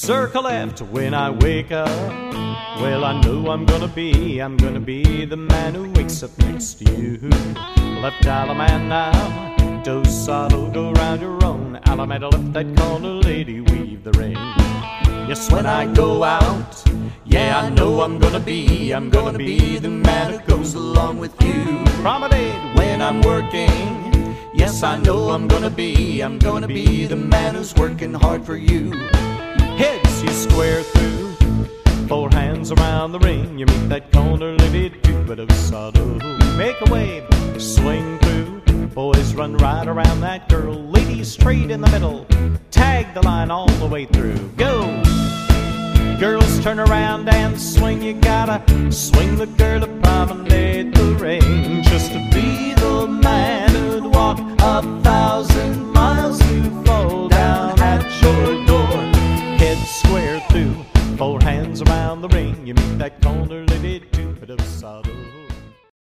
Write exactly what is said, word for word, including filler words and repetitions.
Circle left when I wake up. Well, I know I'm gonna be, I'm gonna be the man who wakes up next to you. Left Alaman now, Dos Sado, go round your own. Alameda left that corner, lady, weave the rain. Yes, when I go out, yeah, I know I'm gonna be, I'm gonna be the man who goes along with you. Promenade when I'm working, yes, I know I'm gonna be, I'm gonna be the man who's working hard for you. Heads you square through, four hands around the ring. You meet that corner, lady, do but of sado. Make a wave, swing through. Boys run right around that girl. Ladies straight in the middle. Tag the line all the way through. Go! Girls turn around and swing. You gotta swing the girl to promenade the ring. Just to be the man who'd walk a thousand miles to fall down at your door. Head square through, four hands around the ring. You meet that corner, lady, do but of sado.